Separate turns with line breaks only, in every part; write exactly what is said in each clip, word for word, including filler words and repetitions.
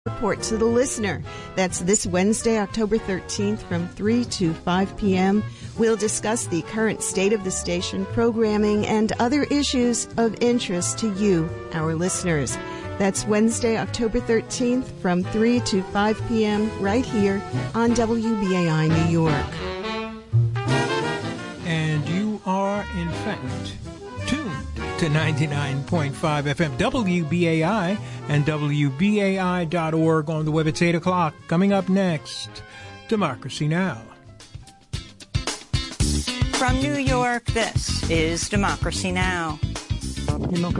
Report to the listener. That's this Wednesday, October thirteenth from three to five p.m. We'll discuss the current state of the station, programming, and other issues of interest to you, our listeners. That's Wednesday, October thirteenth from three to five p.m. right here on W B A I New York.
And you are, in fact, tuned to ninety-nine point five F M W B A I and W B A I dot org on the web. It's eight o'clock. Coming up next, Democracy Now!
From New York, this is Democracy Now!
I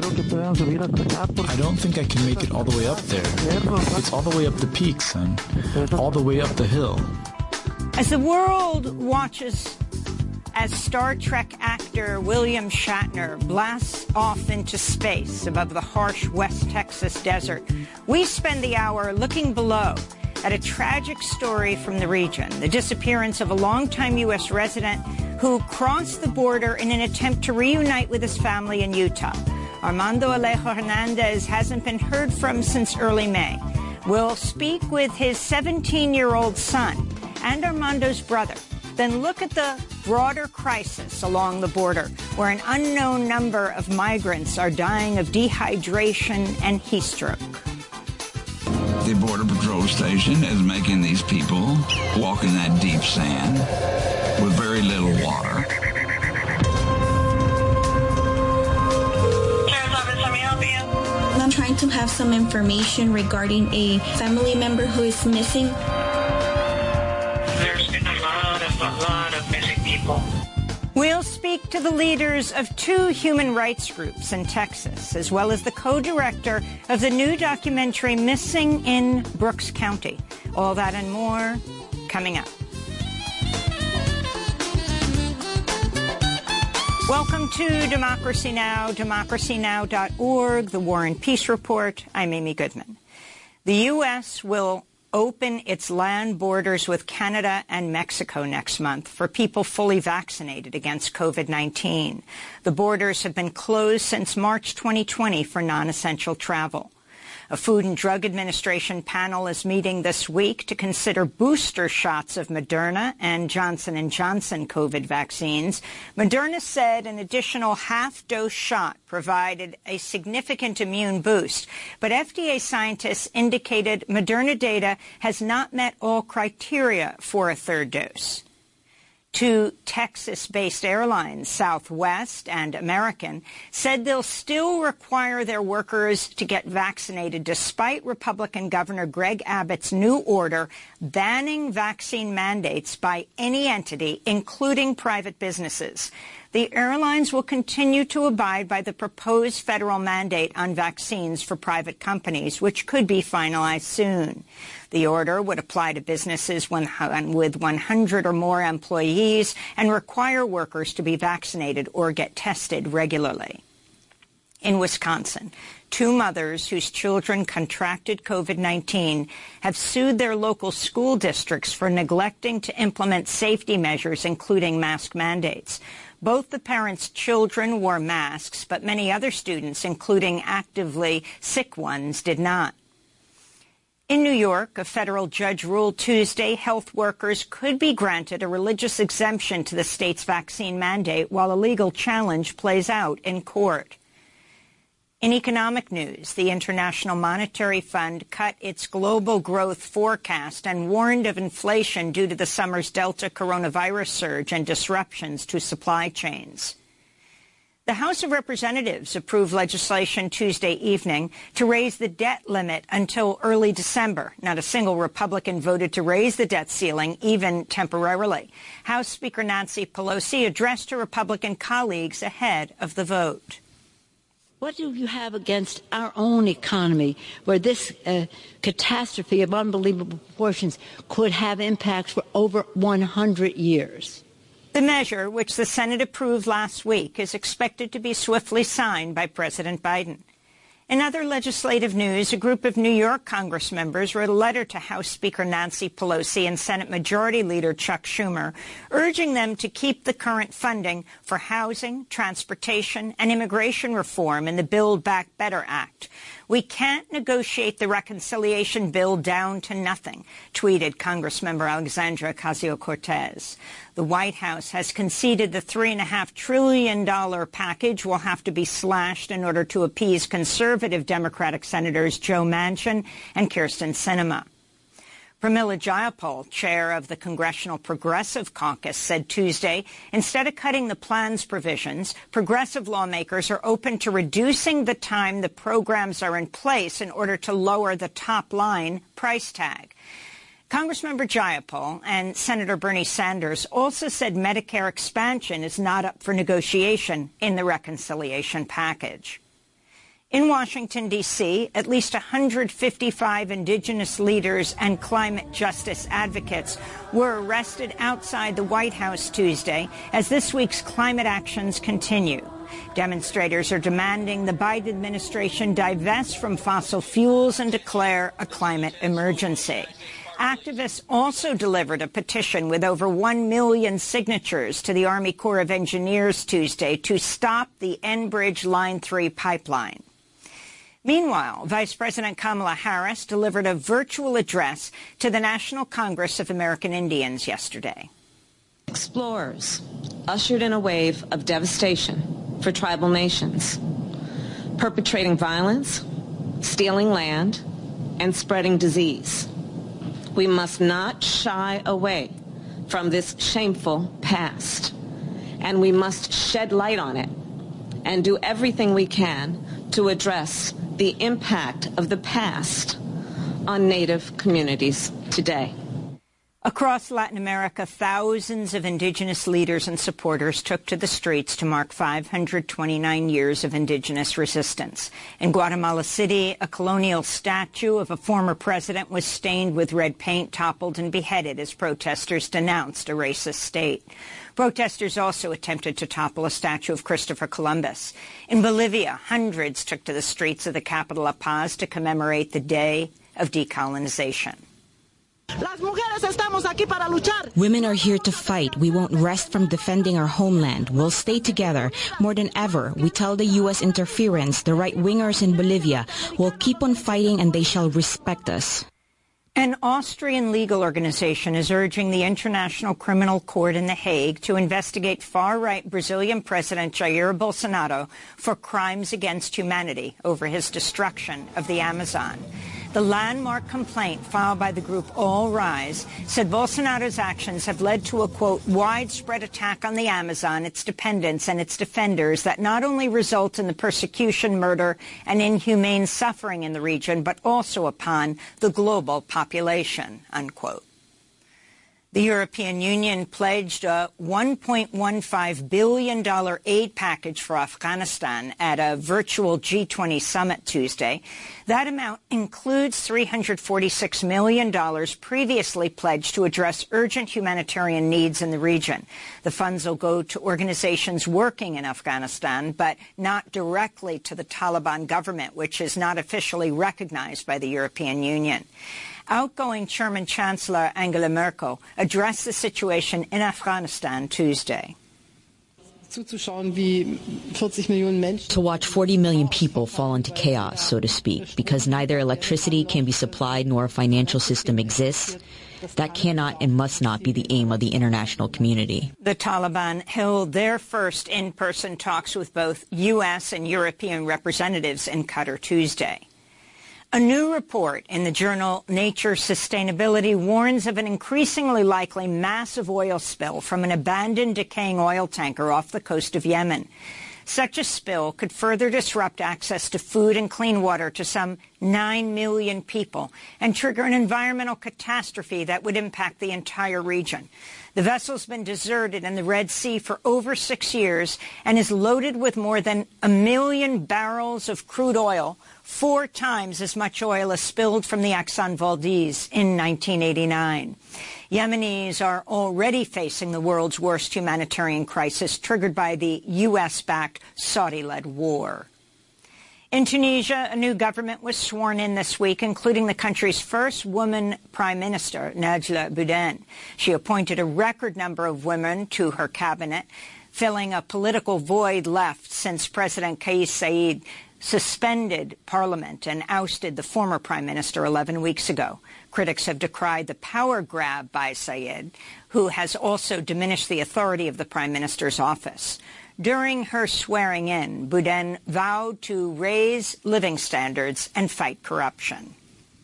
don't think I can make it all the way up there. It's all the way up the peak, son. All the way up the hill.
As the world watches as Star Trek actor William Shatner blasts off into space above the harsh West Texas desert, we spend the hour looking below at a tragic story from the region, the disappearance of a longtime U S resident who crossed the border in an attempt to reunite with his family in Utah. Armando Alejo Hernandez hasn't been heard from since early May. We'll speak with his seventeen-year-old son and Armando's brother, then look at the broader crisis along the border, where an unknown number of migrants are dying of dehydration and heat stroke.
The Border Patrol station is making these people walk in that deep sand with very little water.
Sheriff's Office, let me help you.
I'm trying to have some information regarding a family member who is missing.
There's been a lot of, a lot of missing people.
We'll speak to the leaders of two human rights groups in Texas, as well as the co-director of the new documentary Missing in Brooks County. All that and more coming up. Welcome to Democracy Now!, democracy now dot org, the War and Peace Report. I'm Amy Goodman. The U S will open its land borders with Canada and Mexico next month for people fully vaccinated against COVID nineteen. The borders have been closed since March twenty twenty for non-essential travel. A Food and Drug Administration panel is meeting this week to consider booster shots of Moderna and Johnson and Johnson COVID vaccines. Moderna said an additional half-dose shot provided a significant immune boost, but F D A scientists indicated Moderna data has not met all criteria for a third dose. Two Texas-based airlines, Southwest and American, said they'll still require their workers to get vaccinated despite Republican Governor Greg Abbott's new order banning vaccine mandates by any entity, including private businesses. The airlines will continue to abide by the proposed federal mandate on vaccines for private companies, which could be finalized soon. The order would apply to businesses with one hundred or more employees and require workers to be vaccinated or get tested regularly. In Wisconsin, two mothers whose children contracted COVID nineteen have sued their local school districts for neglecting to implement safety measures, including mask mandates. Both the parents' children wore masks, but many other students, including actively sick ones, did not. In New York, a federal judge ruled Tuesday health workers could be granted a religious exemption to the state's vaccine mandate while a legal challenge plays out in court. In economic news, the International Monetary Fund cut its global growth forecast and warned of inflation due to the summer's Delta coronavirus surge and disruptions to supply chains. The House of Representatives approved legislation Tuesday evening to raise the debt limit until early December. Not a single Republican voted to raise the debt ceiling, even temporarily. House Speaker Nancy Pelosi addressed her Republican colleagues ahead of the vote.
What do you have against our own economy, where this uh, catastrophe of unbelievable proportions could have impacts for over one hundred years?
The measure, which the Senate approved last week, is expected to be swiftly signed by President Biden. In other legislative news, a group of New York Congress members wrote a letter to House Speaker Nancy Pelosi and Senate Majority Leader Chuck Schumer, urging them to keep the current funding for housing, transportation, and immigration reform in the Build Back Better Act. We can't negotiate the reconciliation bill down to nothing, tweeted Congressmember Alexandra Ocasio-Cortez. The White House has conceded the three point five trillion dollars package will have to be slashed in order to appease conservative Democratic Senators Joe Manchin and Kyrsten Sinema. Pramila Jayapal, chair of the Congressional Progressive Caucus, said Tuesday, instead of cutting the plan's provisions, progressive lawmakers are open to reducing the time the programs are in place in order to lower the top-line price tag. Congressmember Jayapal and Senator Bernie Sanders also said Medicare expansion is not up for negotiation in the reconciliation package. In Washington, D C, at least one hundred fifty-five indigenous leaders and climate justice advocates were arrested outside the White House Tuesday as this week's climate actions continue. Demonstrators are demanding the Biden administration divest from fossil fuels and declare a climate emergency. Activists also delivered a petition with over one million signatures to the Army Corps of Engineers Tuesday to stop the Enbridge Line three pipeline. Meanwhile, Vice President Kamala Harris delivered a virtual address to the National Congress of American Indians yesterday.
Explorers ushered in a wave of devastation for tribal nations, perpetrating violence, stealing land, and spreading disease. We must not shy away from this shameful past, and we must shed light on it and do everything we can to address the impact of the past on Native communities today.
Across Latin America, thousands of indigenous leaders and supporters took to the streets to mark five hundred twenty-nine years of indigenous resistance. In Guatemala City, a colonial statue of a former president was stained with red paint, toppled and beheaded as protesters denounced a racist state. Protesters also attempted to topple a statue of Christopher Columbus. In Bolivia, hundreds took to the streets of the capital La Paz to commemorate the Day of Decolonization.
Women are here to fight. We won't rest from defending our homeland. We'll stay together. More than ever, we tell the U S interference, the right-wingers in Bolivia, will keep on fighting and they shall respect us.
An Austrian legal organization is urging the International Criminal Court in The Hague to investigate far-right Brazilian President Jair Bolsonaro for crimes against humanity over his destruction of the Amazon. The landmark complaint filed by the group All Rise said Bolsonaro's actions have led to a, quote, widespread attack on the Amazon, its dependents, and its defenders that not only result in the persecution, murder, and inhumane suffering in the region, but also upon the global population, unquote. The European Union pledged a one point one five billion dollars aid package for Afghanistan at a virtual G twenty summit Tuesday. That amount includes three hundred forty-six million dollars previously pledged to address urgent humanitarian needs in the region. The funds will go to organizations working in Afghanistan, but not directly to the Taliban government, which is not officially recognized by the European Union. Outgoing German Chancellor Angela Merkel addressed the situation in Afghanistan Tuesday.
To watch forty million people fall into chaos, so to speak, because neither electricity can be supplied nor a financial system exists, that cannot and must not be the aim of the international community.
The Taliban held their first in-person talks with both U S and European representatives in Qatar Tuesday. A new report in the journal Nature Sustainability warns of an increasingly likely massive oil spill from an abandoned decaying oil tanker off the coast of Yemen. Such a spill could further disrupt access to food and clean water to some nine million people and trigger an environmental catastrophe that would impact the entire region. The vessel's been deserted in the Red Sea for over six years and is loaded with more than a million barrels of crude oil, four times as much oil as spilled from the Exxon Valdez in nineteen eighty-nine. Yemenis are already facing the world's worst humanitarian crisis triggered by the U S-backed Saudi-led war. In Tunisia, a new government was sworn in this week, including the country's first woman prime minister, Najla Bouden. She appointed a record number of women to her cabinet, filling a political void left since President Kais Saied suspended parliament and ousted the former prime minister eleven weeks ago. Critics have decried the power grab by Sayed, who has also diminished the authority of the prime minister's office. During her swearing-in, Boudin vowed to raise living standards and fight corruption.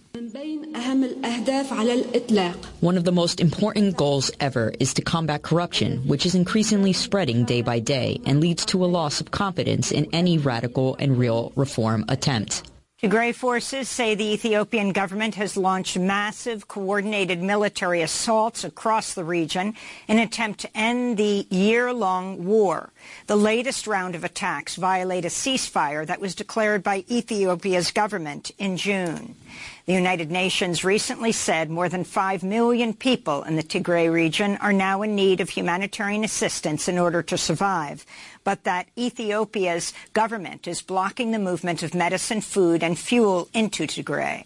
One of the most important goals ever is to combat corruption, which is increasingly spreading day by day and leads to a loss of confidence in any radical and real reform attempt.
Tigray forces say the Ethiopian government has launched massive coordinated military assaults across the region in an attempt to end the year-long war. The latest round of attacks violate a ceasefire that was declared by Ethiopia's government in June. The United Nations recently said more than five million people in the Tigray region are now in need of humanitarian assistance in order to survive, but that Ethiopia's government is blocking the movement of medicine, food, and fuel into Tigray.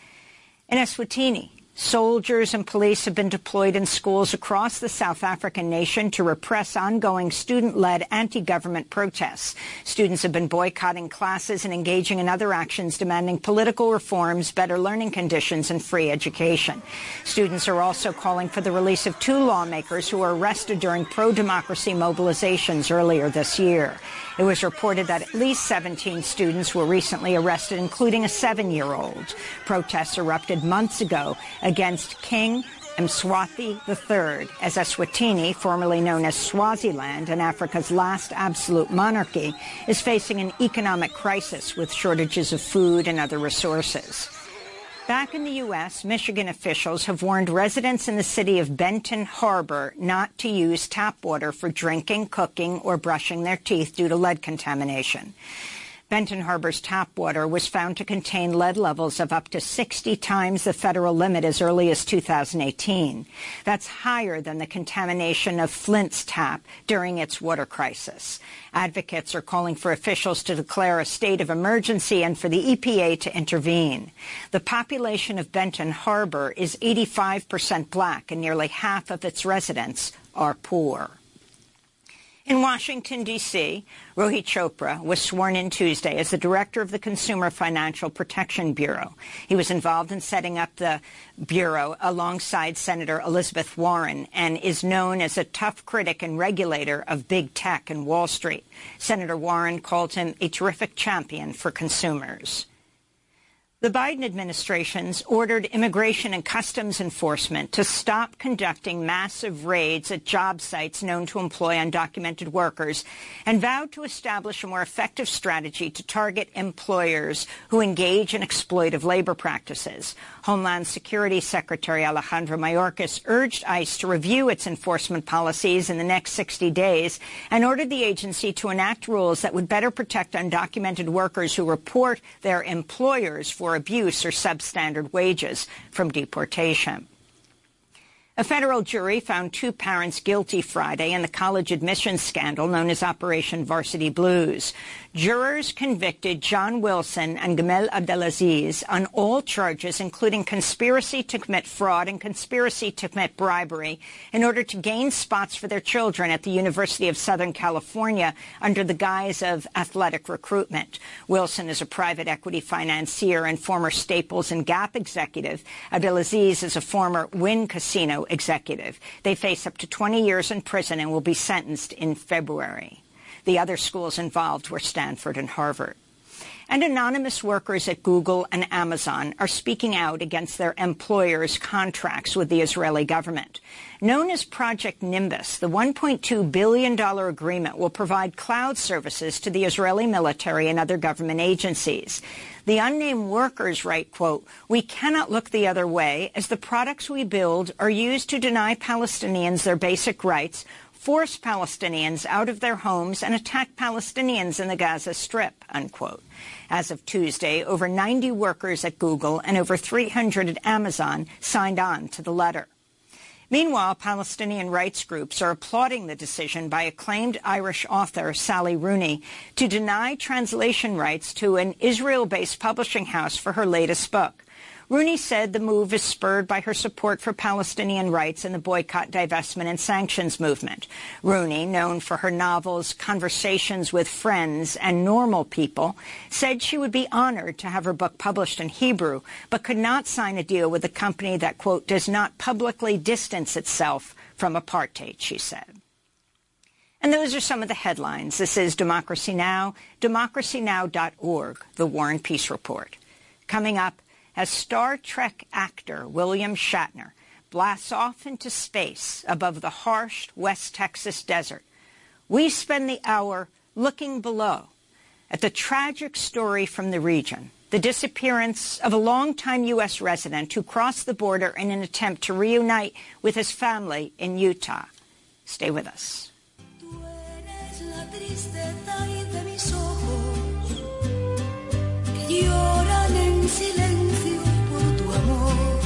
In Eswatini, soldiers and police have been deployed in schools across the South African nation to repress ongoing student-led anti-government protests. Students have been boycotting classes and engaging in other actions demanding political reforms, better learning conditions, and free education. Students are also calling for the release of two lawmakers who were arrested during pro-democracy mobilizations earlier this year. It was reported that at least seventeen students were recently arrested, including a seven-year-old. Protests erupted months ago against King Mswati the third, as Eswatini, formerly known as Swaziland and Africa's last absolute monarchy, is facing an economic crisis with shortages of food and other resources. Back in the U S, Michigan officials have warned residents in the city of Benton Harbor not to use tap water for drinking, cooking, or brushing their teeth due to lead contamination. Benton Harbor's tap water was found to contain lead levels of up to sixty times the federal limit as early as two thousand eighteen. That's higher than the contamination of Flint's tap during its water crisis. Advocates are calling for officials to declare a state of emergency and for the E P A to intervene. The population of Benton Harbor is eighty-five percent black, and nearly half of its residents are poor. In Washington, D C, Rohit Chopra was sworn in Tuesday as the director of the Consumer Financial Protection Bureau. He was involved in setting up the bureau alongside Senator Elizabeth Warren and is known as a tough critic and regulator of big tech and Wall Street. Senator Warren called him a terrific champion for consumers. The Biden administration's ordered Immigration and Customs Enforcement to stop conducting massive raids at job sites known to employ undocumented workers and vowed to establish a more effective strategy to target employers who engage in exploitive labor practices. Homeland Security Secretary Alejandro Mayorkas urged ICE to review its enforcement policies in the next sixty days and ordered the agency to enact rules that would better protect undocumented workers who report their employers for abuse or substandard wages from deportation. A federal jury found two parents guilty Friday in the college admissions scandal known as Operation Varsity Blues. Jurors convicted John Wilson and Gamel Abdelaziz on all charges, including conspiracy to commit fraud and conspiracy to commit bribery in order to gain spots for their children at the University of Southern California under the guise of athletic recruitment. Wilson is a private equity financier and former Staples and Gap executive. Abdelaziz is a former Wynn Casino executive. They face up to twenty years in prison and will be sentenced in February. The other schools involved were Stanford and Harvard. And anonymous workers at Google and Amazon are speaking out against their employers' contracts with the Israeli government. Known as Project Nimbus, the one point two billion dollars agreement will provide cloud services to the Israeli military and other government agencies. The unnamed workers write, quote, "We cannot look the other way as the products we build are used to deny Palestinians their basic rights, force Palestinians out of their homes, and attack Palestinians in the Gaza Strip," unquote. As of Tuesday, over ninety workers at Google and over three hundred at Amazon signed on to the letter. Meanwhile, Palestinian rights groups are applauding the decision by acclaimed Irish author Sally Rooney to deny translation rights to an Israel-based publishing house for her latest book. Rooney said the move is spurred by her support for Palestinian rights and the boycott, divestment, and sanctions movement. Rooney, known for her novels Conversations with Friends and Normal People, said she would be honored to have her book published in Hebrew, but could not sign a deal with a company that, quote, does not publicly distance itself from apartheid, she said. And those are some of the headlines. This is Democracy Now!, democracy now dot org, the War and Peace Report. Coming up, as Star Trek actor William Shatner blasts off into space above the harsh West Texas desert, we spend the hour looking below at the tragic story from the region, the disappearance of a longtime U S resident who crossed the border in an attempt to reunite with his family in Utah. Stay with us.
Lloran en silencio por tu amor.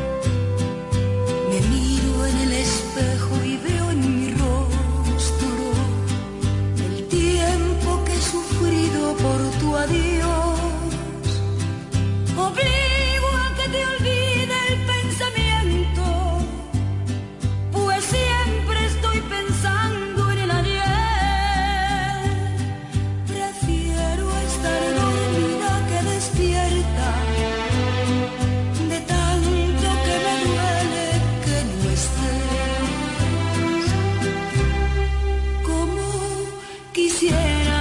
Me miro en el espejo y veo en mi rostro el tiempo que he sufrido por tu adiós. Obligo a que te olvide el pensamiento, pues siempre estoy pensando en el ayer. Prefiero estar dormida que despierta, de tanto que me duele que no estés. Como quisiera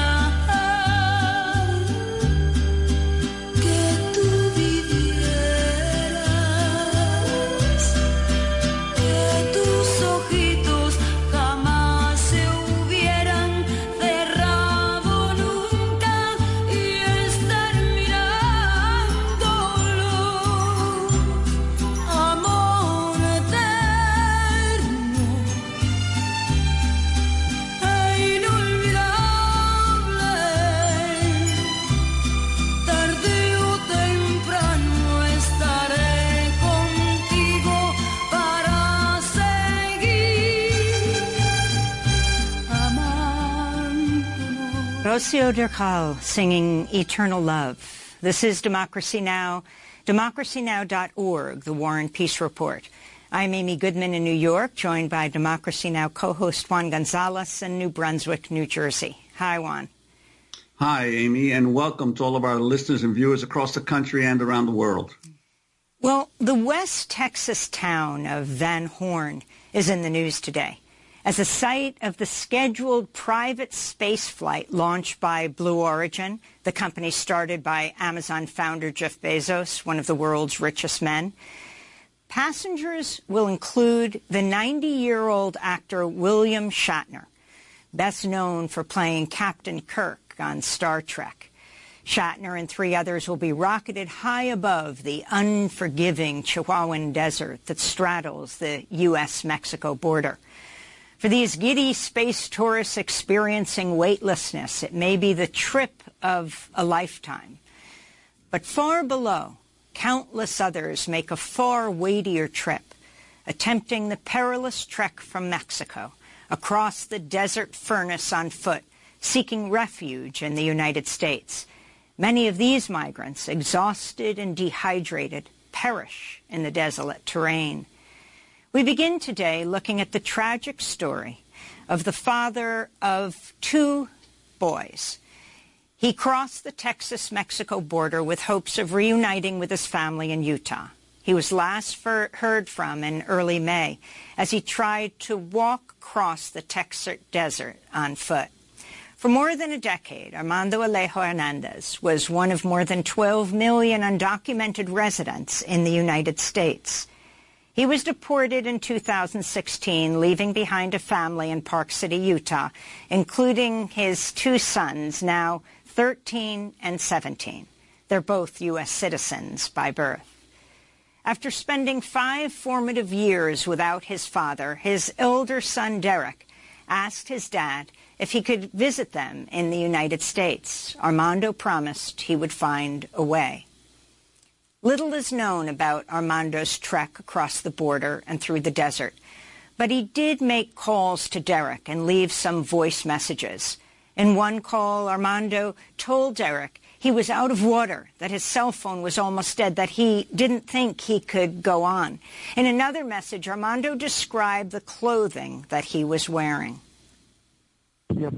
que tú vivieras, que tus ojitos jamás se hubieran cerrado nunca y estar mirándolo. Amor eterno e inolvidable. Tarde o temprano estaré contigo para seguir amándonos.
Rocío Dúrcal singing Eternal Love. This is Democracy Now!, democracy now dot org, the War and Peace Report. I'm Amy Goodman in New York, joined by Democracy Now! Co-host Juan Gonzalez in New Brunswick, New Jersey. Hi, Juan.
Hi, Amy, and welcome to all of our listeners and viewers across the country and around the world.
Well, the West Texas town of Van Horn is in the news today as a site of the scheduled private space flight launched by Blue Origin, the company started by Amazon founder Jeff Bezos, one of the world's richest men. Passengers will include the ninety-year-old actor William Shatner, best known for playing Captain Kirk on Star Trek. Shatner and three others will be rocketed high above the unforgiving Chihuahuan desert that straddles the U S Mexico border. For these giddy space tourists experiencing weightlessness, it may be the trip of a lifetime. But far below, countless others make a far weightier trip, attempting the perilous trek from Mexico across the desert furnace on foot, seeking refuge in the United States. Many of these migrants, exhausted and dehydrated, perish in the desolate terrain. We begin today looking at the tragic story of the father of two boys. He crossed the Texas-Mexico border with hopes of reuniting with his family in Utah. He was last for, heard from in early May as he tried to walk across the Texas desert on foot. For more than a decade, Armando Alejo Hernandez was one of more than twelve million undocumented residents in the United States. He was deported in two thousand sixteen, leaving behind a family in Park City, Utah, including his two sons, now thirteen and seventeen. They're both U S citizens by birth. After spending five formative years without his father, his elder son, Derek, asked his dad if he could visit them in the United States. Armando promised he would find a way. Little is known about Armando's trek across the border and through the desert, but he did make calls to Derek and leave some voice messages. In one call, Armando told Derek He was out of water, that his cell phone was almost dead, that he didn't think he could go on. In another message, Armando described the clothing that he was wearing.
I'd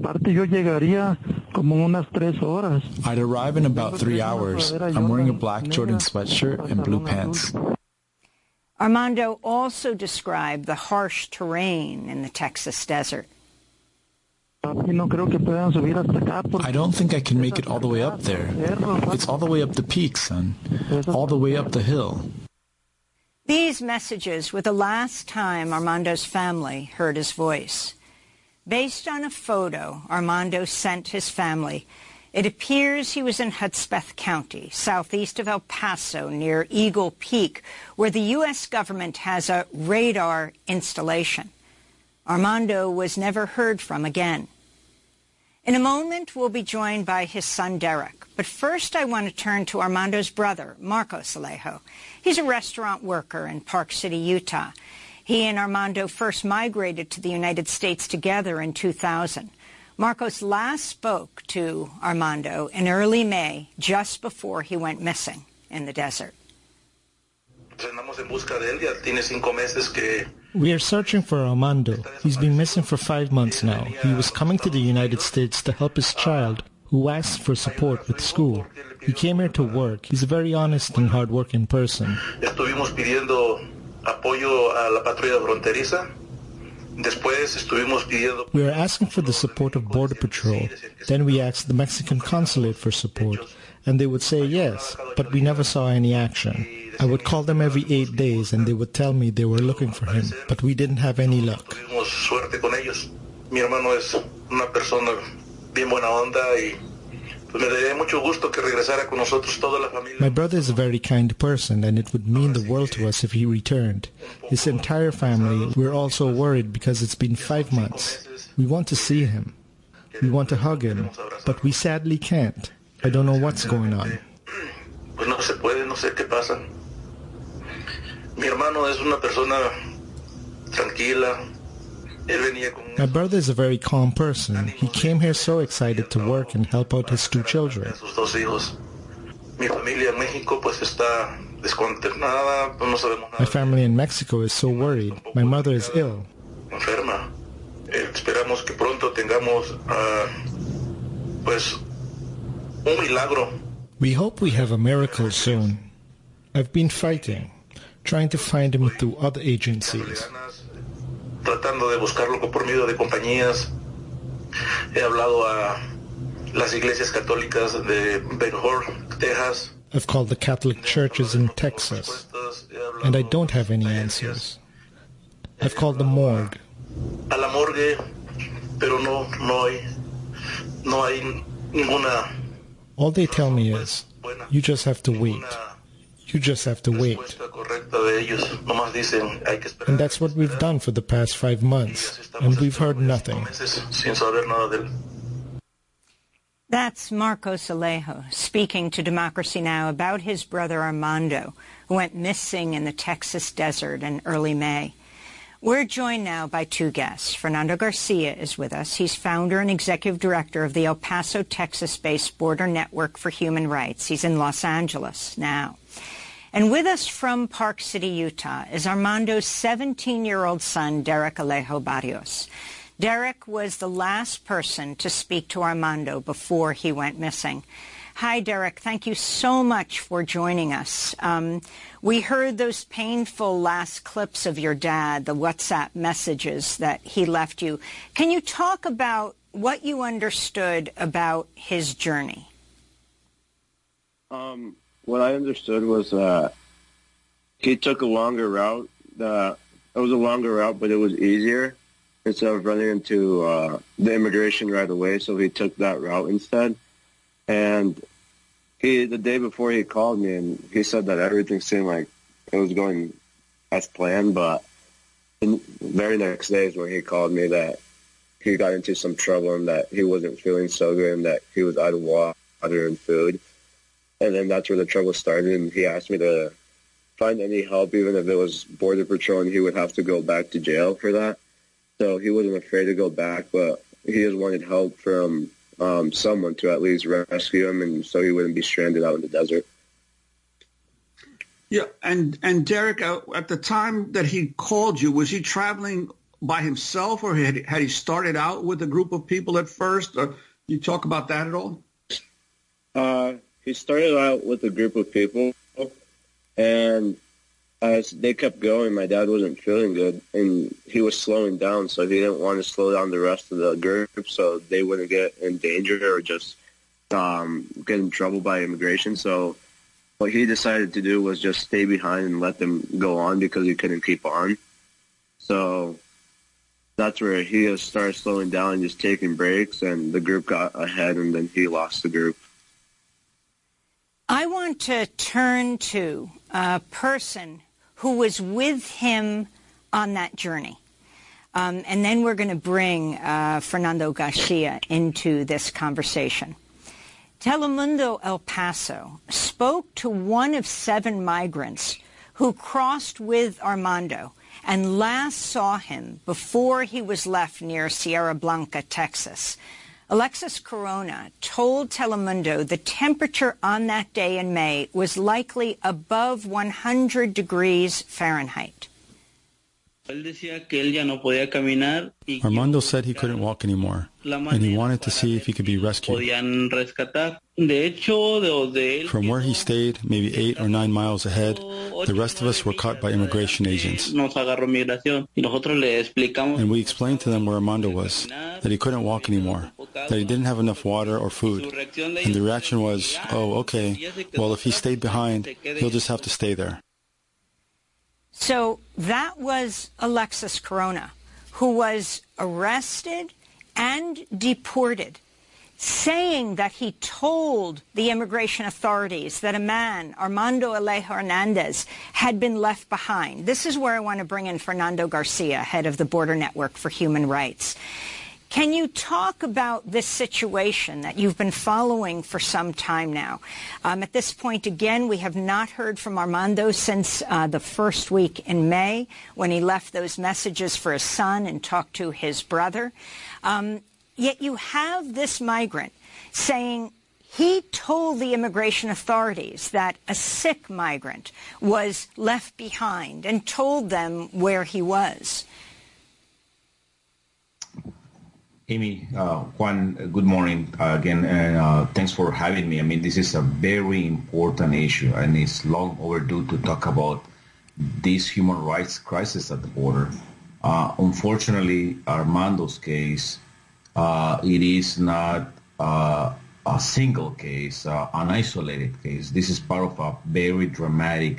arrive in about three hours. I'm wearing a black Jordan sweatshirt and blue pants.
Armando also described the harsh terrain in the Texas desert.
I don't think I can make it all the way up there. It's all the way up the peak, son. All the way up the hill.
These messages were the last time Armando's family heard his voice. Based on a photo Armando sent his family, it appears he was in Hudspeth County, southeast of El Paso, near Eagle Peak, where the U S government has a radar installation. Armando was never heard from again. In a moment, we'll be joined by his son, Derek. But first, I want to turn to Armando's brother, Marcos Alejo. He's a restaurant worker in Park City, Utah. He and Armando first migrated to the United States together in two thousand. Marcos last spoke to Armando in early May, just before he went missing in the desert.
We are searching for Armando. He's been missing for five months now. He was coming to the United States to help his child, who asked for support with school. He came here to work. He's a very honest and hard-working person. We are asking for the support of Border Patrol. Then we asked the Mexican consulate for support, and they would say yes, but we never saw any action. I would call them every eight days, and they would tell me they were looking for him, but we didn't have any luck. My brother is a very kind person, and it would mean the world to us if he returned. His entire family, we're also worried because it's been five months. We want to see him. We want to hug him, but we sadly can't. I don't know what's going on. My brother is a very calm person. He came here so excited to work and help out his two children. My family in Mexico is so worried. My mother is ill. We hope we have a miracle soon. I've been fighting, trying to find him through other agencies.
Tratando de buscarlo por medio de compañías. He hablado a las iglesias católicas de Ben Hur, Texas.
I've called the Catholic churches in Texas, and I don't have any answers. I've called the morgue.
A la morgue, pero no, no hay, no hay ninguna.
All they tell me is, you just have to wait. You just have to wait. And that's what we've done for the past five months, and we've heard nothing.
That's Marcos Alejo speaking to Democracy Now! About his brother Armando, who went missing in the Texas desert in early May. We're joined now by two guests. Fernando Garcia is with us. He's founder and executive director of the El Paso, Texas-based Border Network for Human Rights. He's in Los Angeles now. And with us from Park City, Utah, is Armando's seventeen-year-old son, Derek Alejo Barrios. Derek was the last person to speak to Armando before he went missing. Hi, Derek. Thank you so much for joining us. Um, we heard those painful last clips of your dad, the WhatsApp messages that he left you. Can you talk about what you understood about his journey?
Um, what I understood was uh, he took a longer route. Uh, it was a longer route, but it was easier instead of running into uh, the immigration right away, so he took that route instead. And he, the day before he called me, and he said that everything seemed like it was going as planned, but the very next day is when he called me that he got into some trouble and that he wasn't feeling so good and that he was out of water and food. And then that's where the trouble started, and he asked me to find any help, even if it was Border Patrol, and he would have to go back to jail for that. So he wasn't afraid to go back, but he just wanted help from um, someone to at least rescue him, and so he wouldn't be stranded out in the desert.
Yeah, and and Derek, uh, at the time that he called you, was he traveling by himself, or had, had he started out with a group of people at first? Or you talk about that at all?
Uh, he started out with a group of people, and as they kept going, my dad wasn't feeling good, and he was slowing down, so he didn't want to slow down the rest of the group so they wouldn't get in danger or just um, get in trouble by immigration. So what he decided to do was just stay behind and let them go on because he couldn't keep on. So that's where he started slowing down and just taking breaks, and the group got ahead, and then he lost the group.
I want to turn to a person who was with him on that journey. Um, and then we're going to bring uh, Fernando Garcia into this conversation. Telemundo El Paso spoke to one of seven migrants who crossed with Armando and last saw him before he was left near Sierra Blanca, Texas. Alexis Corona told Telemundo the temperature on that day in May was likely above one hundred degrees Fahrenheit.
Armando said he couldn't walk anymore, and he wanted to see if he could be rescued. From where he stayed, maybe eight or nine miles ahead, the rest of us were caught by immigration agents. And we explained to them where Armando was, that he couldn't walk anymore, that he didn't have enough water or food. And the reaction was, oh, okay, well, if he stayed behind, he'll just have to stay there.
So that was Alexis Corona, who was arrested and deported, saying that he told the immigration authorities that a man, Armando Alejo Hernandez, had been left behind. This is where I want to bring in Fernando Garcia, head of the Border Network for Human Rights. Can you talk about this situation that you've been following for some time now? Um, at this point, again, we have not heard from Armando since uh, the first week in May, when he left those messages for his son and talked to his brother. Um, yet you have this migrant saying he told the immigration authorities that a sick migrant was left behind and told them where he was.
Amy, uh, Juan, good morning uh, again, and uh, thanks for having me. I mean, this is a very important issue, and it's long overdue to talk about this human rights crisis at the border. Uh, unfortunately, Armando's case, uh, it is not uh, a single case, uh, an isolated case. This is part of a very dramatic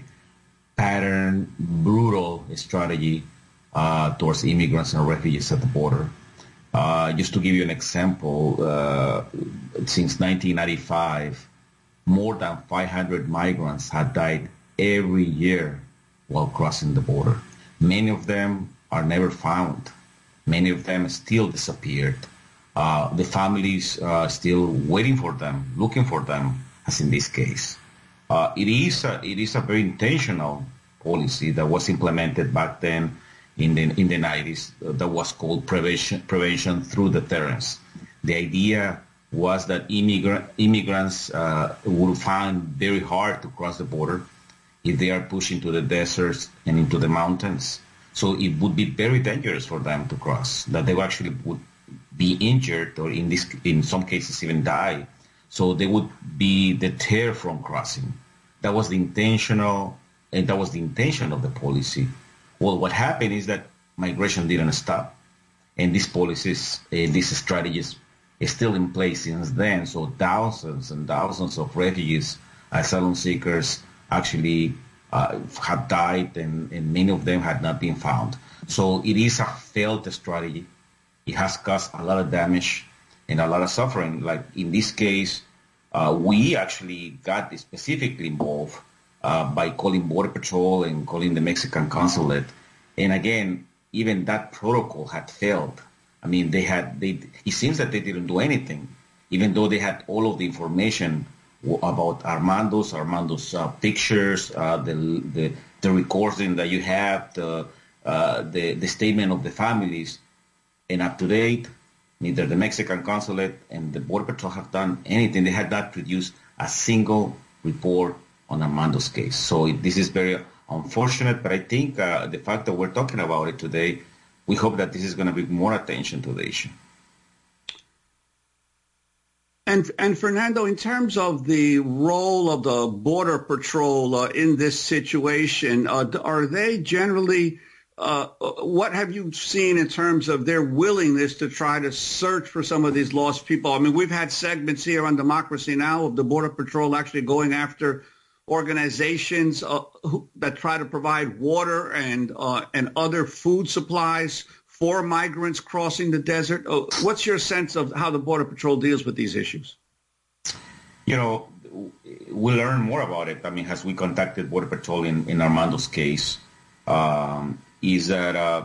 pattern, brutal strategy uh, towards immigrants and refugees at the border. Uh, just to give you an example, uh, since nineteen ninety-five, more than five hundred migrants had died every year while crossing the border. Many of them are never found. Many of them still disappeared. Uh, the families are still waiting for them, looking for them, as in this case. Uh, it is a, it is a very intentional policy that was implemented back then in the in the nineties that was called prevention prevention through deterrence. The idea was that immigrant immigrants uh, would find very hard to cross the border if they are pushed into the deserts and into the mountains. So it would be very dangerous for them to cross, that they actually would be injured or in this in some cases even die. So they would be deterred from crossing. That was the intentional and that was the intention of the policy. Well, what happened is that migration didn't stop, and these policies, uh, these strategies, are still in place since then. So thousands and thousands of refugees, asylum seekers, actually uh, have died, and, and many of them had not been found. So it is a failed strategy. It has caused a lot of damage and a lot of suffering. Like in this case, uh, we actually got specifically involved Uh, by calling Border Patrol and calling the Mexican consulate. And again, even that protocol had failed. I mean, they had, they, it seems that they didn't do anything, even though they had all of the information about Armando's, Armando's uh, pictures, uh, the, the, the recording that you have, the, uh, the, the statement of the families. And up to date, Neither the Mexican consulate and the Border Patrol have done anything. They have not produced a single report on Armando's case. So it, this is very unfortunate, but I think uh, the fact that we're talking about it today, we hope that this is going to bring more attention to the issue.
And, and Fernando, in terms of the role of the Border Patrol uh, in this situation, uh, are they generally, uh, what have you seen in terms of their willingness to try to search for some of these lost people? I mean, we've had segments here on Democracy Now! Of the Border Patrol actually going after organizations uh, who, that try to provide water and uh, and other food supplies for migrants crossing the desert. Uh, what's your sense of how the Border Patrol deals with these issues?
You know, we'll learn more about it. I mean, as we contacted Border Patrol in, in Armando's case, um, is that uh,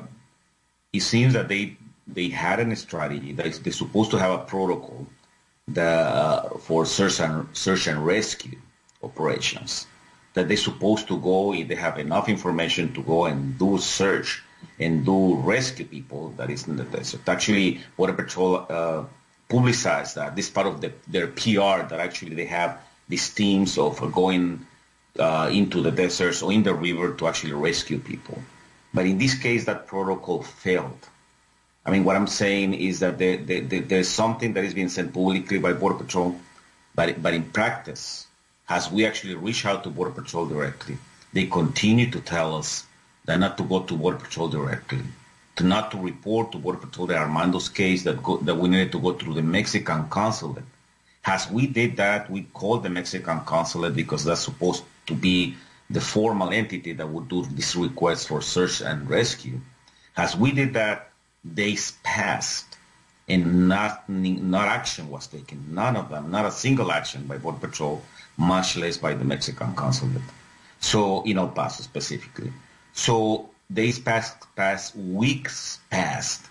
it seems that they they had a strategy that they're supposed to have a protocol that, uh, for search and, search and rescue operations, that they're supposed to go if they have enough information to go and do search and do rescue people that is in the desert. Actually, Border Patrol uh, publicized that. This part of the, their P R, that actually they have these teams of going uh, into the deserts or in the river to actually rescue people. But in this case, that protocol failed. I mean, what I'm saying is that there, there, there, there's something that is being said publicly by Border Patrol, but, but in practice, as we actually reach out to Border Patrol directly, they continue to tell us that not to go to Border Patrol directly, to not to report to Border Patrol the Armando's case, that go, that we needed to go through the Mexican consulate. As we did that, we called the Mexican consulate because that's supposed to be the formal entity that would do this request for search and rescue. As we did that, days passed and not, not action was taken. None of them, not a single action by Border Patrol, much less by the Mexican consulate. So, in El Paso specifically. So days passed, passed, weeks passed,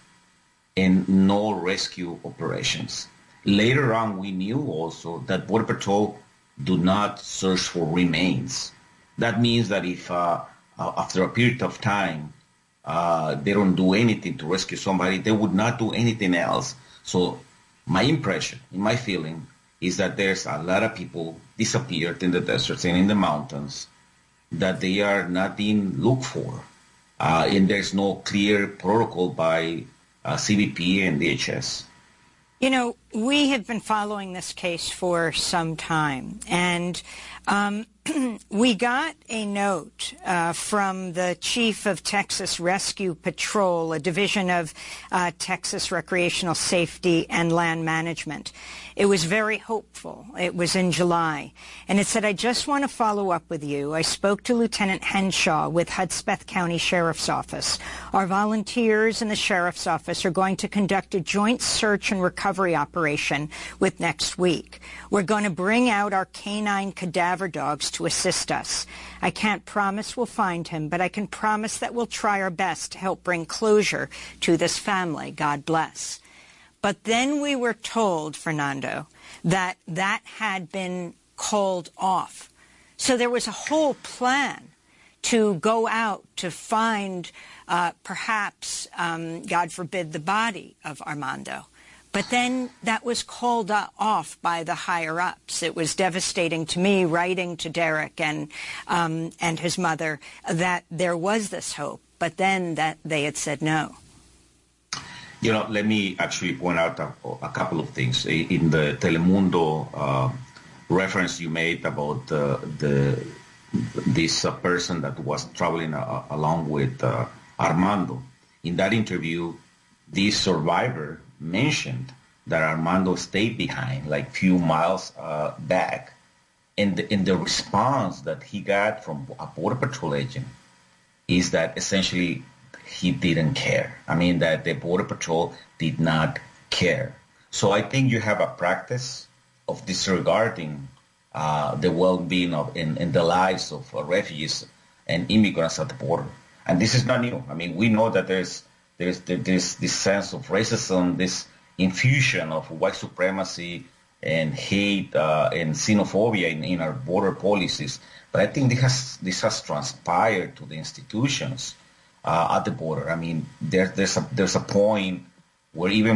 and no rescue operations. Later on, we knew also that Border Patrol do not search for remains. That means that if uh, after a period of time, uh, they don't do anything to rescue somebody, they would not do anything else. So my impression, in my feeling, is that there's a lot of people disappeared in the deserts and in the mountains, that they are not being looked for. Uh, and there's no clear protocol by uh, C B P and D H S.
You know, we have been following this case for some time, and um, we got a note uh, from the chief of Texas Rescue Patrol, a division of uh, Texas Recreational Safety and Land Management. It was very hopeful. It was in July. And it said, I just want to follow up with you. I spoke to Lieutenant Henshaw with Hudspeth County Sheriff's Office. Our volunteers in the Sheriff's Office are going to conduct a joint search and recovery operation with next week. We're going to bring out our canine cadaver dogs to assist us. I can't promise we'll find him, but I can promise that we'll try our best to help bring closure to this family. God bless. But then we were told, Fernando, that that had been called off. So there was a whole plan to go out to find uh, perhaps, um, God forbid, the body of Armando. But then that was called uh, off by the higher-ups. It was devastating to me, writing to Derek and um, and his mother, that there was this hope, but then that they had said no.
You know, let me actually point out a, a couple of things. In the Telemundo uh, reference you made about uh, the this uh, person that was traveling uh, along with uh, Armando, in that interview, this survivor mentioned that Armando stayed behind, like few miles uh, back, and the, and the response that he got from a Border Patrol agent is that essentially he didn't care. I mean, that the Border Patrol did not care. So I think you have a practice of disregarding uh, the well-being of and, and the lives of uh, refugees and immigrants at the border. And this is not new. I mean, we know that there's there's there's this sense of racism, this infusion of white supremacy and hate uh, and xenophobia in, in our border policies. But I think this has this has transpired to the institutions uh, at the border. I mean, there, there's a there's a point where even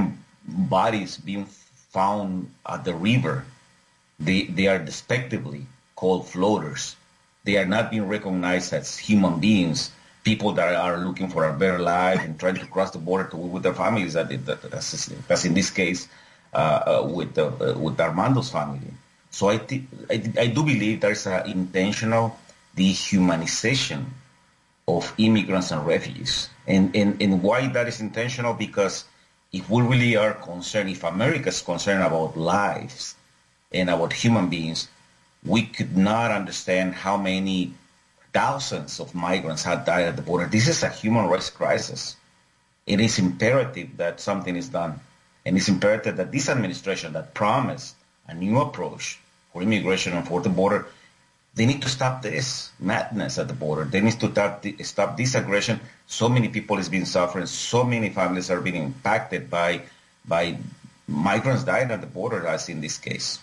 bodies being found at the river, they, they are despectively called floaters. They are not being recognized as human beings, people that are looking for a better life and trying to cross the border to with their families, that, that, as in this case uh, uh, with, the, uh, with Armando's family. So I, th- I, I do believe there is an intentional dehumanization of immigrants and refugees. And, and, and why that is intentional? Because if we really are concerned, if America is concerned about lives and about human beings, we could not understand how many thousands of migrants had died at the border. This is a human rights crisis. It is imperative that something is done. And it's imperative that this administration that promised a new approach for immigration and for the border, they need to stop this madness at the border. They need to stop, stop this aggression. So many people is being suffering. So many families are being impacted by, by migrants dying at the border, as in this case.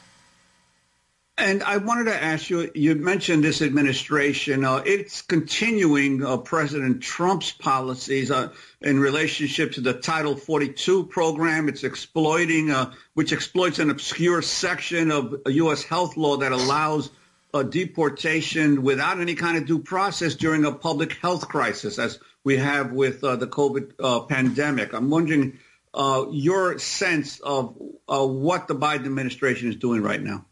And I wanted to ask you, you mentioned this administration. Uh, it's continuing uh, President Trump's policies uh, in relationship to the Title forty-two program. It's exploiting, uh, which exploits an obscure section of U S health law that allows uh, deportation without any kind of due process during a public health crisis, as we have with uh, the COVID uh, pandemic. I'm wondering uh, your sense of uh, what the Biden administration is doing right now.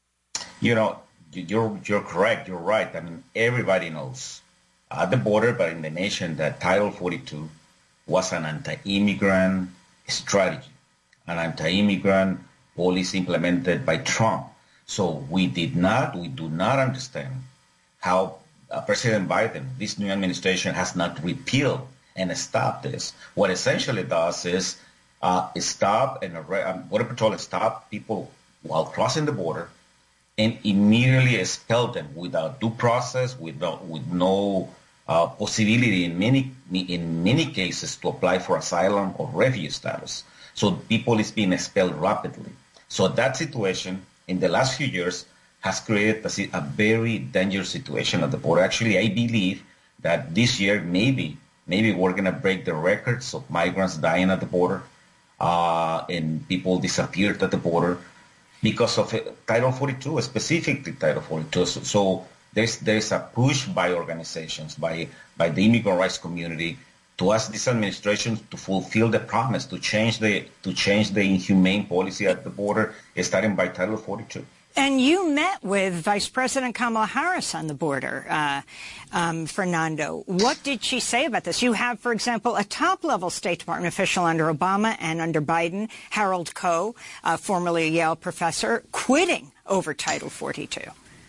You know, you're you're correct. You're right. I mean, everybody knows at the border, but in the nation, that Title forty-two was an anti-immigrant strategy, an anti-immigrant policy implemented by Trump. So we did not, we do not understand how uh, President Biden, this new administration, has not repealed and stopped this. What essentially does is uh, stop and uh, Border Patrol stop people while crossing the border, and immediately expel them without due process, without, with no uh, possibility in many in many cases to apply for asylum or refugee status. So people is being expelled rapidly. So that situation in the last few years has created a, a very dangerous situation at the border. Actually, I believe that this year maybe maybe we're going to break the records of migrants dying at the border uh, and people disappeared at the border, because of Title forty-two, specifically Title forty-two. So, so there's there's a push by organizations, by by the immigrant rights community, to ask this administration to fulfill the promise, to change the to change the inhumane policy at the border, starting by Title forty-two.
And you met with Vice President Kamala Harris on the border, uh, um, Fernando. What did she say about this? You have, for example, a top-level State Department official under Obama and under Biden, Harold Koh, uh, formerly a Yale professor, quitting over Title forty-two.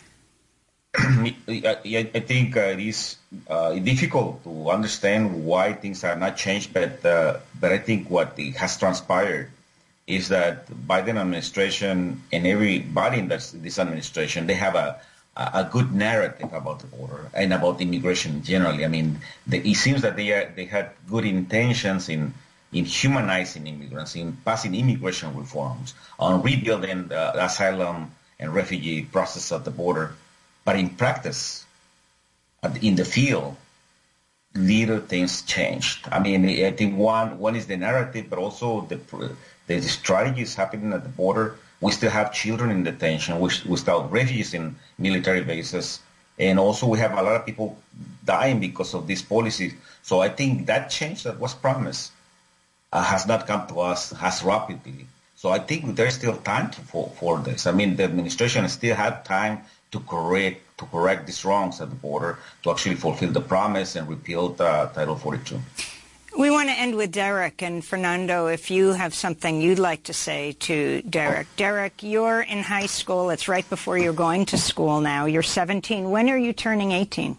I, I think uh, it is uh, difficult to understand why things are not changed, but uh, but I think what has transpired is that Biden administration and everybody in this, this administration, they have a, a good narrative about the border and about immigration generally. I mean, the, it seems that they are, they had good intentions in in humanizing immigrants, in passing immigration reforms, on rebuilding the asylum and refugee process at the border. But in practice, in the field, little things changed. I mean, I think one one is the narrative, but also the the strategies happening at the border. We still have children in detention. We, we still have refugees in military bases. And also we have a lot of people dying because of this policy. So I think that change that was promised uh, has not come to us as rapidly. So I think there's still time to, for, for this. I mean, the administration still had time to correct to correct these wrongs at the border, to actually fulfill the promise and repeal uh, Title forty-two.
We want to end with Derek. And Fernando, if you have something you'd like to say to Derek. Derek, you're in high school. It's right before you're going to school now. You're seventeen. When are you turning eighteen?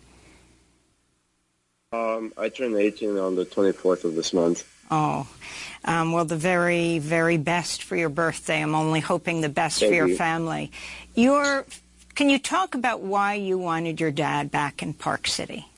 Um, I turn eighteen on the twenty-fourth of this month.
Oh, um, well, the very, very best for your birthday. I'm only hoping the best
Thank
for your
you.
family. You're, can you talk about why you wanted your dad back in Park City?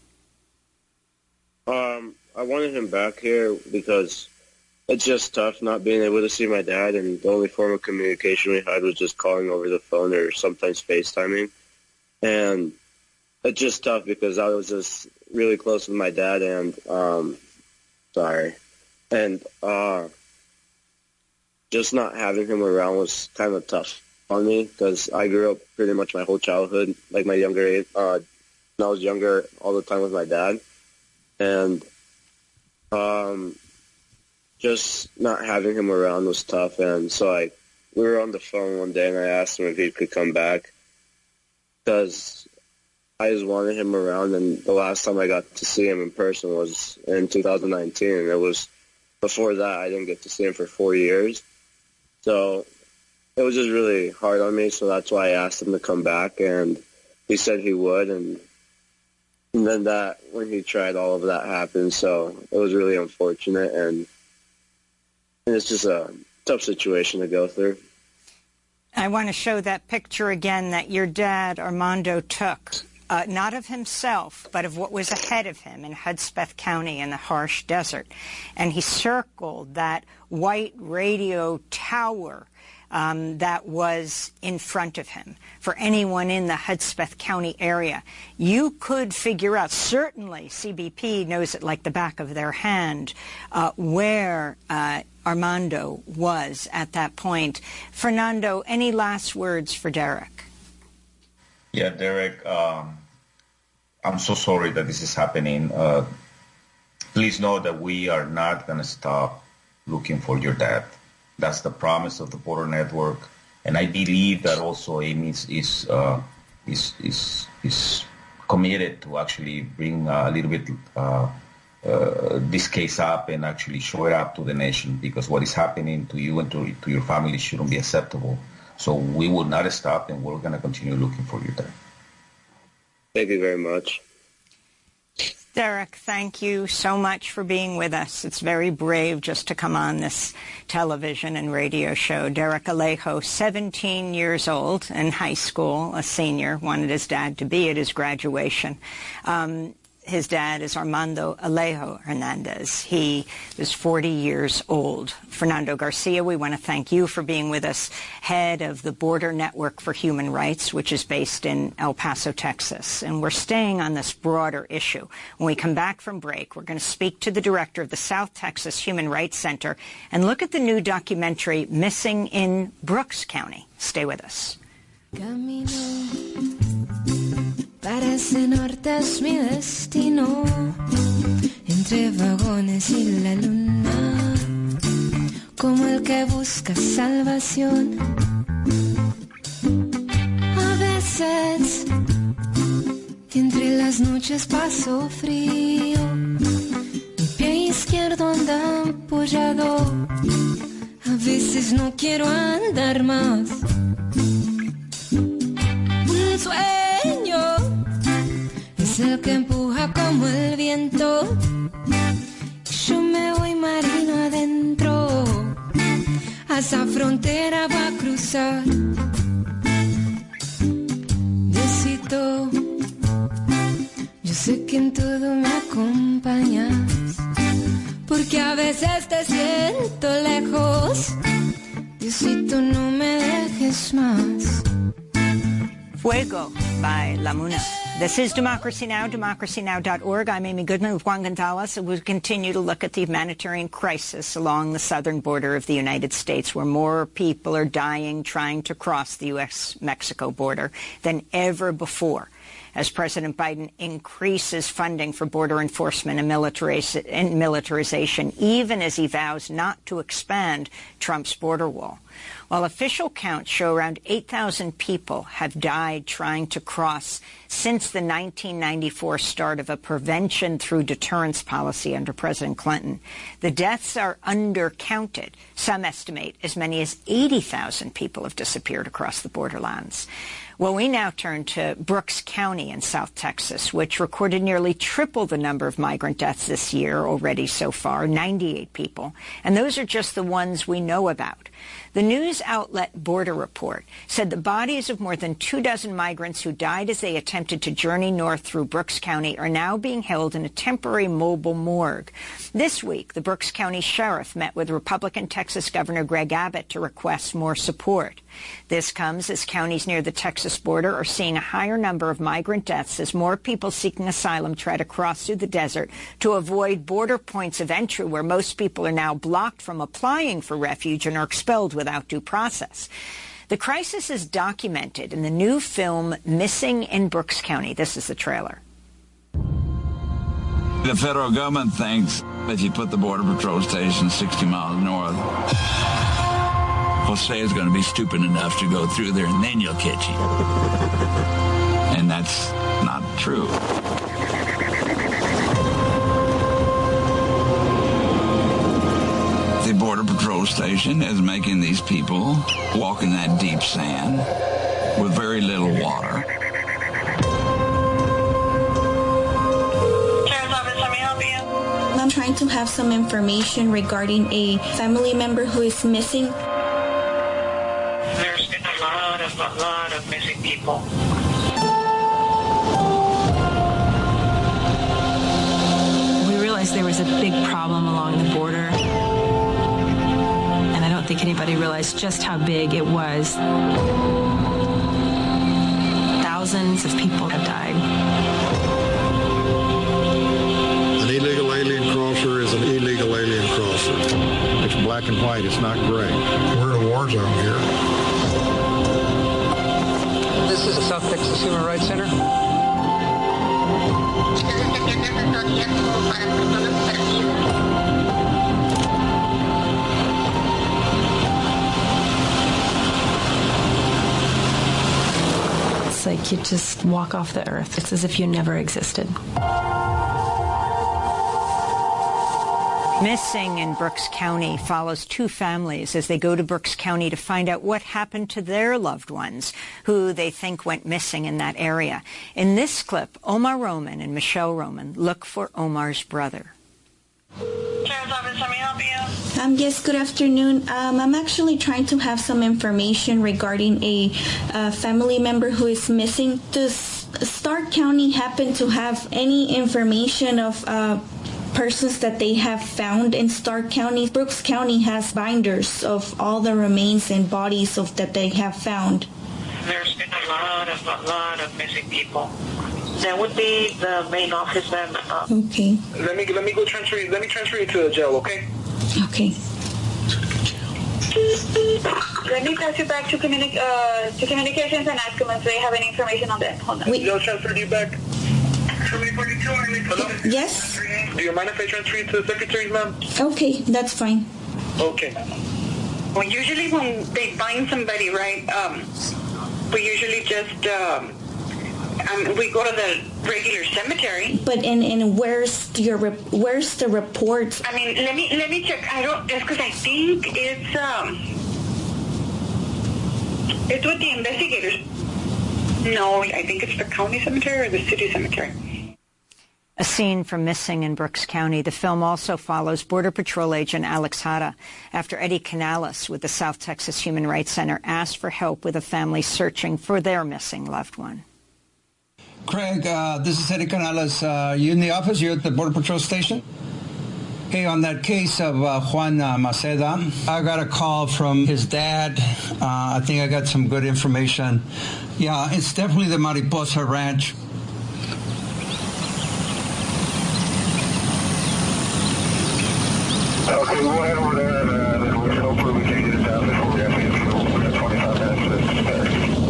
Um, I wanted him back here because it's just tough not being able to see my dad, and the only form of communication we had was just calling over the phone or sometimes FaceTiming. And it's just tough because I was just really close with my dad, and um, sorry, and uh, just not having him around was kind of tough on me because I grew up pretty much my whole childhood, like my younger age, uh, when I was younger, all the time with my dad. And um, just not having him around was tough. And so I, we were on the phone one day, and I asked him if he could come back because I just wanted him around. And the last time I got to see him in person was in two thousand nineteen, and it was before that I didn't get to see him for four years. So it was just really hard on me, so that's why I asked him to come back, and he said he would, and, and then that, when he tried, all of that happened, so it was really unfortunate, and, and it's just a tough situation to go through.
I want to show that picture again that your dad, Armando, took, uh, not of himself, but of what was ahead of him in Hudspeth County in the harsh desert, and he circled that white radio tower Um, that was in front of him. For anyone in the Hudspeth County area, you could figure out, certainly C B P knows it like the back of their hand, uh, where uh, Armando was at that point. Fernando, any last words for Derek?
Yeah, Derek, um, I'm so sorry that this is happening. Uh, please know that we are not going to stop looking for your dad. That's the promise of the Border Network, and I believe that also Amy is is uh, is, is is committed to actually bring a little bit uh, uh, this case up and actually show it up to the nation, because what is happening to you and to to your family shouldn't be acceptable. So we will not stop, and we're going to continue looking for you there.
Thank you very much.
Derek, thank you so much for being with us. It's very brave just to come on this television and radio show. Derek Alejo, seventeen years old, in high school, a senior, wanted his dad to be at his graduation. Um, his dad is Armando Alejo Hernandez. He is forty years old. Fernando Garcia, we want to thank you for being with us, head of the Border Network for Human Rights, which is based in El Paso, Texas. And we're staying on this broader issue. When we come back from break, we're going to speak to the director of the South Texas Human Rights Center and look at the new documentary, Missing in Brooks County. Stay with us.
Camino, para ese norte es mi destino, entre vagones y la luna, como el que busca salvación. A veces, entre las noches paso frío, mi pie izquierdo anda apoyado, a veces no quiero andar más. Un sueño es el que empuja como el viento, y yo me voy marino adentro, a esa frontera va a cruzar. Diosito, yo sé que en todo me acompañas, porque a veces te siento lejos. Diosito, no me dejes más.
Fuego by La Muna. This is Democracy Now!, democracy now dot org. I'm Amy Goodman with Juan Gonzalez, and we'll continue to look at the humanitarian crisis along the southern border of the United States, where more people are dying trying to cross the U S Mexico border than ever before, as President Biden increases funding for border enforcement and militarization, even as he vows not to expand Trump's border wall. While official counts show around eight thousand people have died trying to cross since the nineteen ninety-four start of a prevention through deterrence policy under President Clinton, the deaths are undercounted. Some estimate as many as eighty thousand people have disappeared across the borderlands. Well, we now turn to Brooks County in South Texas, which recorded nearly triple the number of migrant deaths this year already so far, ninety-eight people. And those are just the ones we know about. The news outlet Border Report said the bodies of more than two dozen migrants who died as they attempted to journey north through Brooks County are now being held in a temporary mobile morgue. This week, the Brooks County Sheriff met with Republican Texas Governor Greg Abbott to request more support. This comes as counties near the Texas border are seeing a higher number of migrant deaths as more people seeking asylum try to cross through the desert to avoid border points of entry where most people are now blocked from applying for refuge and are expelled without due process. The crisis is documented in the new film Missing in Brooks County. This is the trailer.
The federal government thinks if you put the Border Patrol station sixty miles north, Jose is going to be stupid enough to go through there and then you'll catch him. And that's not true. The Border Patrol station is making these people walk in that deep sand with very little water.
I'm trying to have some information regarding a family member who is missing.
There's been a lot of, a lot of missing people.
We realized there was a big problem along the border. And I don't think anybody realized just how big it was. Thousands of people have died.
An illegal alien crosser is an illegal alien crosser. It's black and white. It's not gray. We're in a war zone here.
This is the South Texas Human Rights Center.
It's like you just walk off the earth. It's as if you never existed.
Missing in Brooks County follows two families as they go to Brooks County to find out what happened to their loved ones who they think went missing in that area. In this clip, Omar Roman and Michelle Roman look for Omar's brother.
Sheriff's Office, let me help you. Um, yes, good afternoon. Um, I'm actually trying to have some information regarding a uh, family member who is missing. Does Stark County happen to have any information of uh, persons that they have found in Stark County? Brooks County has binders of all the remains and bodies of that they have found.
There's been a lot of, a lot of missing people. That would be the main office then. Uh,
okay.
Let me let me go transfer you. Let me transfer you to the jail, okay?
Okay.
Let me pass you back to, communi- uh, to communications and ask them if they have any information on that. Hold on.
We, They'll transfer you back. Hello?
Yes?
Do you mind if I transfer you to the secretary, ma'am?
Okay, that's fine.
Okay.
Well, usually when they find somebody, right, um, we usually just, um, um, we go to the regular cemetery.
But in, in where's your rep- where's the report?
I mean, let me let me check. I don't, just because I think it's um, it's with the investigators. No, I think it's the county cemetery or the city cemetery.
A scene from Missing in Brooks County. The film also follows Border Patrol agent Alex Hara after Eddie Canales with the South Texas Human Rights Center asked for help with a family searching for their missing loved one.
Craig, uh, this is Eddie Canales. Uh, you in the office? You're at the Border Patrol station? Hey, on that case of uh, Juan uh, Maceda, I got a call from his dad. Uh, I think I got some good information. Yeah, it's definitely the Mariposa Ranch.
Okay, we'll head over there and uh, then we'll hopefully we can get it down before we have to get fuel. We got twenty-five minutes for this to spare.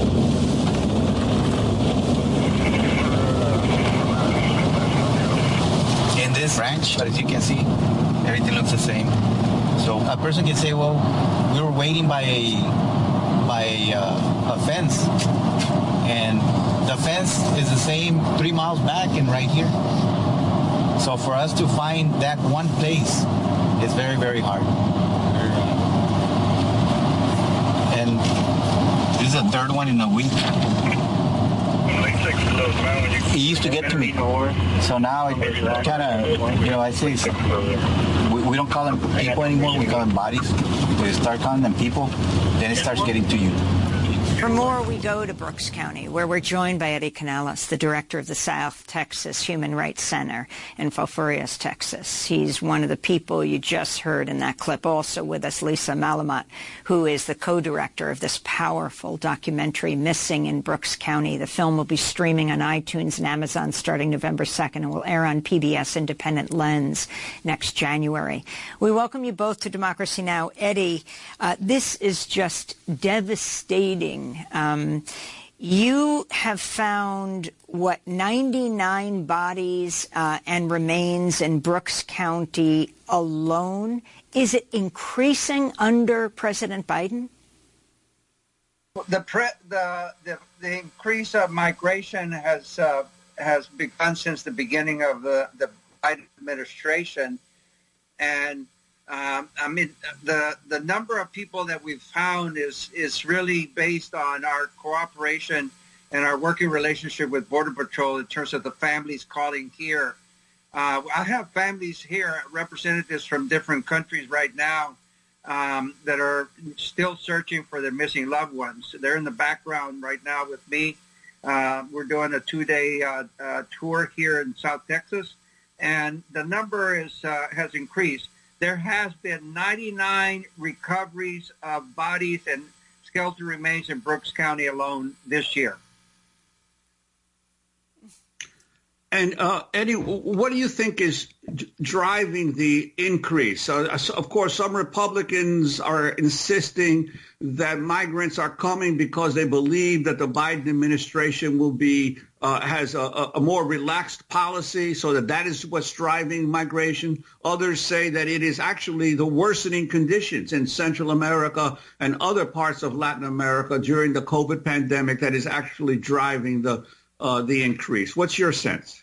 In this ranch, but as you can see, everything looks the same. So a person can say, well, we were waiting by a, by a, uh, a fence, and the fence is the same three miles back and right here. So for us to find that one place, it's very, very hard. And this is the third one in a week. He used to get to me. So now it kind of, you know, I say, we, we don't call them people anymore. We call them bodies. We start calling them people, then it starts getting to you.
For more, we go to Brooks County, where we're joined by Eddie Canales, the director of the South Texas Human Rights Center in Falfurrias, Texas. He's one of the people you just heard in that clip. Also with us, Lisa Malamat, who is the co-director of this powerful documentary, Missing in Brooks County. The film will be streaming on iTunes and Amazon starting November second and will air on P B S Independent Lens next January. We welcome you both to Democracy Now! Eddie, uh, this is just devastating. Um, you have found, what, ninety-nine bodies uh, and remains in Brooks County alone. Is it increasing under President Biden?
The pre the, the the increase of migration has uh, has begun since the beginning of the the Biden administration, and Um, I mean, the the number of people that we've found is is really based on our cooperation and our working relationship with Border Patrol in terms of the families calling here. Uh, I have families here, representatives from different countries right now um, that are still searching for their missing loved ones. They're in the background right now with me. Uh, we're doing a two-day uh, uh, tour here in South Texas, and the number is uh, has increased. There has been ninety-nine recoveries of bodies and skeletal remains in Brooks County alone this year.
And uh, Eddie, what do you think is d- driving the increase? Uh, of course, some Republicans are insisting that migrants are coming because they believe that the Biden administration will be uh, has a, a more relaxed policy, so that that is what's driving migration. Others say that it is actually the worsening conditions in Central America and other parts of Latin America during the COVID pandemic that is actually driving the Uh, the increase. What's your sense?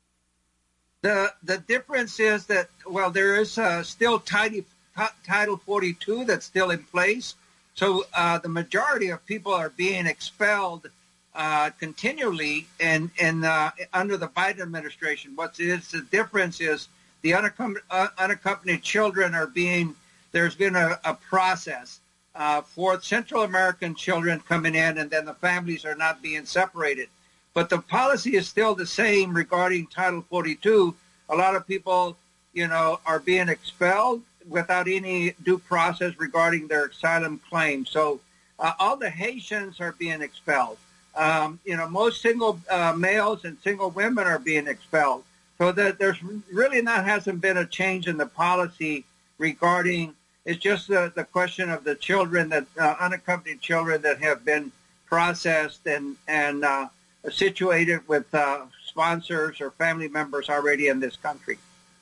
The the difference is that, well, there is uh, still tidy, t- Title forty-two that's still in place. So uh, the majority of people are being expelled uh, continually and, and uh, under the Biden administration. What is the difference is the unaccompanied, uh, unaccompanied children are being, there's been a, a process uh, for Central American children coming in, and then the families are not being separated. But the policy is still the same regarding Title forty-two. A lot of people, you know, are being expelled without any due process regarding their asylum claim. So uh, all the Haitians are being expelled. Um, you know, most single uh, males and single women are being expelled. So that there's really not hasn't been a change in the policy regarding, it's just the, the question of the children, that uh, unaccompanied children that have been processed and, and uh, situated with uh, sponsors or family members already in this country.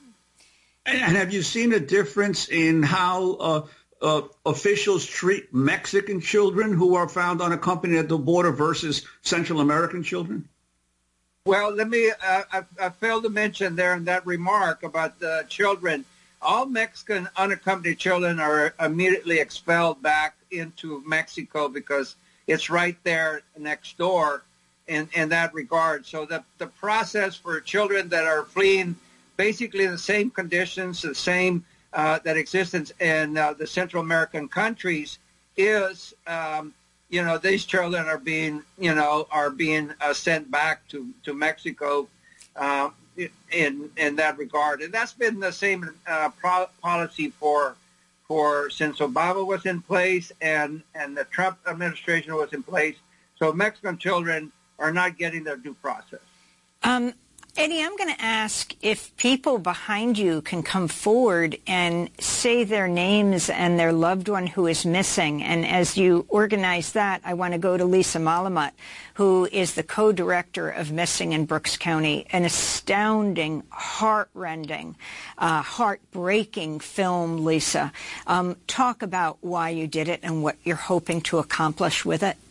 And have you seen a difference in how uh, uh, officials treat Mexican children who are found unaccompanied at the border versus Central American children?
Well, let me, uh, I, I failed to mention there in that remark about the children. All Mexican unaccompanied children are immediately expelled back into Mexico because it's right there next door. In, in that regard. So the, the process for children that are fleeing basically the same conditions, the same uh, that exist in, in uh, the Central American countries is, um, you know, these children are being, you know, are being uh, sent back to, to Mexico uh, in in that regard. And that's been the same uh, pro- policy for for since Obama was in place and, and the Trump administration was in place. So Mexican children are not getting their due process.
Um, Eddie, I'm going to ask if people behind you can come forward and say their names and their loved one who is missing. And as you organize that, I want to go to Lisa Malamat, who is the co-director of Missing in Brooks County, an astounding, heart-rending, uh, heartbreaking film, Lisa. Um, talk about why you did it and what you're hoping to accomplish with it.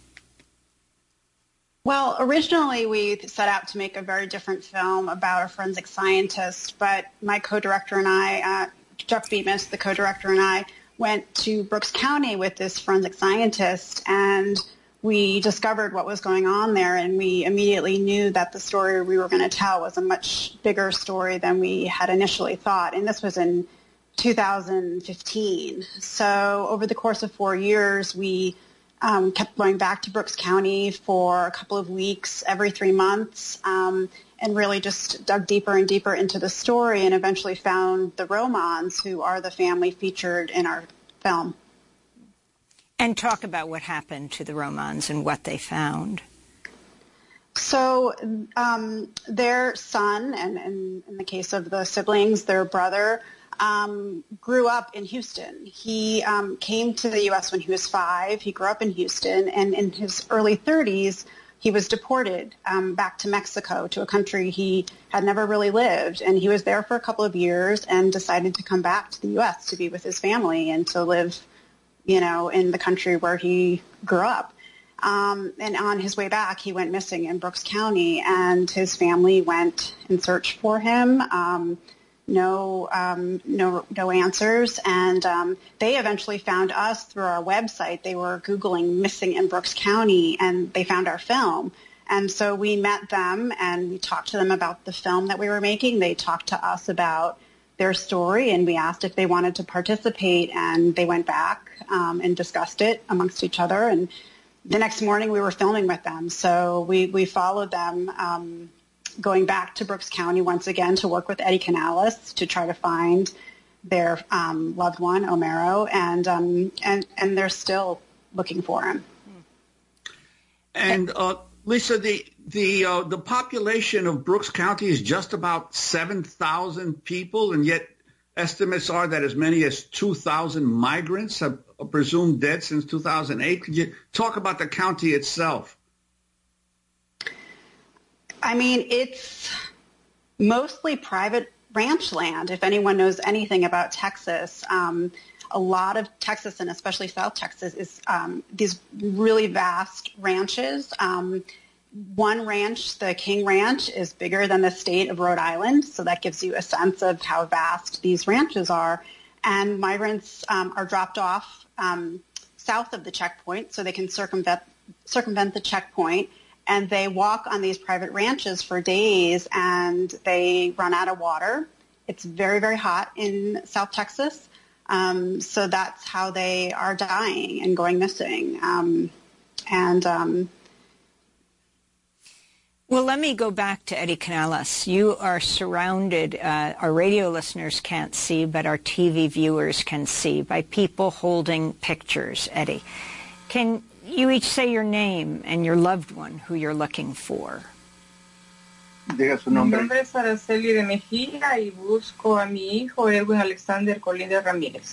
Well, originally we set out to make a very different film about a forensic scientist, but my co-director and I, uh, Jeff Bemis, the co-director, and I went to Brooks County with this forensic scientist, and we discovered what was going on there, and we immediately knew that the story we were going to tell was a much bigger story than we had initially thought, and this was in two thousand fifteen. So over the course of four years, we um, kept going back to Brooks County for a couple of weeks every three months um, and really just dug deeper and deeper into the story and eventually found the Romans, who are the family featured in our film.
And talk about what happened to the Romans and what they found.
So um, their son, and, and in the case of the siblings, their brother, um, grew up in Houston. He um, came to the U S when he was five. He grew up in Houston, and in his early thirties, he was deported um, back to Mexico, to a country he had never really lived. And he was there for a couple of years and decided to come back to the U S to be with his family and to live, you know, in the country where he grew up. Um, and on his way back, he went missing in Brooks County, and his family went in search for him. Um, no, um, no, no answers. And um, they eventually found us through our website. They were Googling missing in Brooks County, and they found our film. And so we met them, and we talked to them about the film that we were making. They talked to us about their story, and we asked if they wanted to participate, and they went back um, and discussed it amongst each other. And the next morning we were filming with them. So we, we followed them um, going back to Brooks County once again to work with Eddie Canales to try to find their um, loved one, Homero, and, um, and, and they're still looking for him.
And uh, Lisa, the the uh, the population of Brooks County is just about seven thousand people, and yet estimates are that as many as two thousand migrants have presumed dead since two thousand eight. Could you talk about the county itself?
I mean, it's mostly private ranch land. If anyone knows anything about Texas, um, a lot of Texas, and especially South Texas, is um, these really vast ranches. Um, one ranch, the King Ranch, is bigger than the state of Rhode Island, so that gives you a sense of how vast these ranches are. And migrants um, are dropped off um, south of the checkpoint, so they can circumvent circumvent the checkpoint, and they walk on these private ranches for days, and they run out of water. It's very, very hot in South Texas, um, so that's how they are dying and going missing. Um, and um,
Well, let me go back to Eddie Canales. You are surrounded, uh, our radio listeners can't see, but our T V viewers can see, by people holding pictures, Eddie. Can you each say your name and your loved one who you're looking for?
Diga su nombre. Mi nombre es Araceli de Mejía y busco a mi hijo Edwin Alexander Colina Ramírez.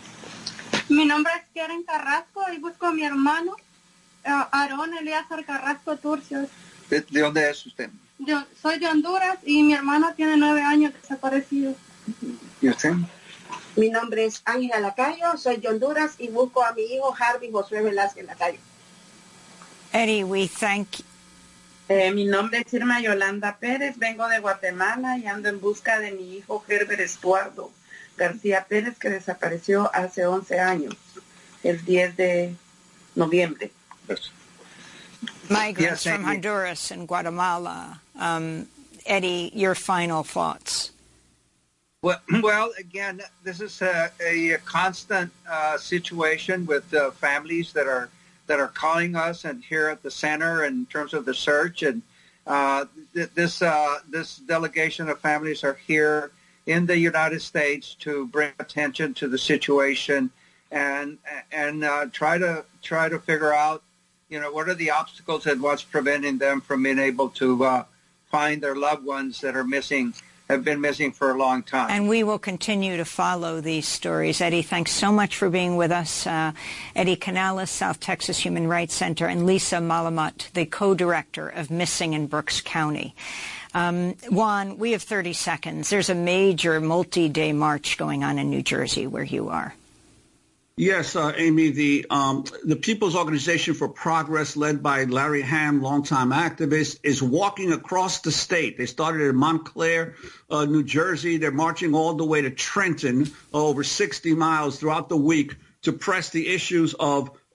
Mi nombre es Karen Carrasco y busco a mi hermano uh, Aarón Elíazar Carrasco Turcios.
¿De, ¿De dónde es usted?
Yo soy de Honduras y mi hermano tiene nueve años desaparecido.
¿Y usted?
Mi nombre es Ángela Lacayo, soy de Honduras y busco a mi hijo Harvey Josué Velázquez Lacayo.
Eddie, we thank you.
Eh, mi nombre es Irma Yolanda Pérez, vengo de Guatemala y ando en busca de mi hijo Herbert Estuardo García Pérez, que desapareció hace once años, el diez de noviembre.
Yes.
Migrants
yes,
from Honduras and Guatemala. Um, Eddie, your final thoughts.
Well, well again, this is a, a constant uh, situation with uh, families that are that are calling us and here at the center in terms of the search. And uh, th- this uh, this delegation of families are here in the United States to bring attention to the situation and and uh, try to try to figure out, you know, what are the obstacles and what's preventing them from being able to uh, find their loved ones that are missing, have been missing for a long time.
And we will continue to follow these stories. Eddie, thanks so much for being with us. Uh, Eddie Canales, South Texas Human Rights Center, and Lisa Malamut, the co-director of Missing in Brooks County. Um, Juan, we have thirty seconds. There's a major multi-day march going on in New Jersey where you are.
Yes, uh, Amy, the um, the People's Organization for Progress, led by Larry Hamm, longtime activist, is walking across the state. They started in Montclair, uh, New Jersey. They're marching all the way to Trenton, uh, over sixty miles throughout the week, to press the issues of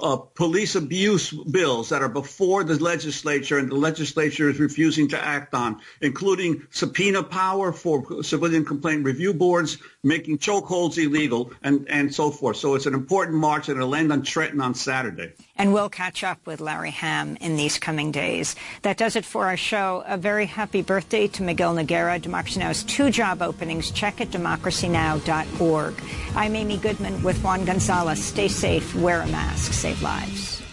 uh, police abuse bills that are before the legislature and the legislature is refusing to act on, including subpoena power for civilian complaint review boards, making chokeholds illegal, and, and so forth. So it's an important march, and it'll end on Trenton on Saturday.
And we'll catch up with Larry Hamm in these coming days. That does it for our show. A very happy birthday to Miguel Noguera. Democracy Now! Has two job openings. Check at democracy now dot org. I'm Amy Goodman with Juan Gonzalez. Stay safe, wear a mask, save lives.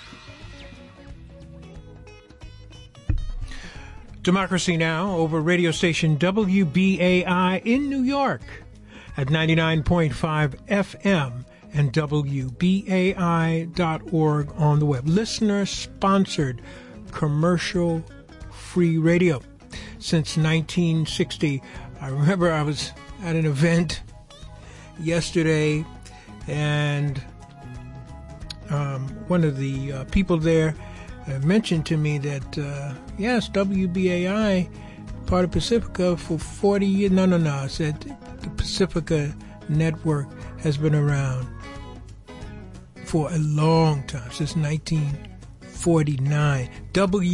Democracy Now! Over radio station W B A I in New York at ninety-nine point five F M and W B A I dot org on the web. Listener-sponsored, commercial-free radio since nineteen sixty. I remember I was at an event yesterday, and um, one of the uh, people there uh, mentioned to me that, uh, yes, W B A I, part of Pacifica for forty years. No, no, no. I said the Pacifica Network has been around for a long time, since nineteen forty-nine. W